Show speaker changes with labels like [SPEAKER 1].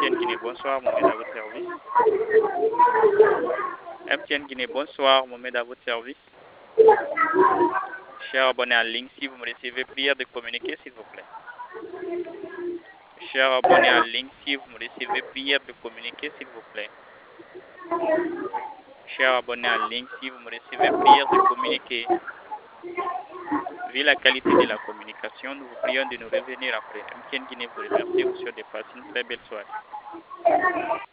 [SPEAKER 1] MTN Guinée, bonsoir, Mohamed à votre service. MTN Guinée, bonsoir, Mohamed à votre service. Cher abonné en ligne, si vous me recevez, prière de communiquer, s'il vous plaît. Cher abonné en ligne, si vous me recevez, prière de communiquer, s'il vous plaît. Cher abonné en ligne, si vous me recevez, prière de communiquer. Vu la qualité de la communication, nous vous prions de nous revenir après. MTN Guinée vous remercie, vous souhaite de passer une très belle soirée.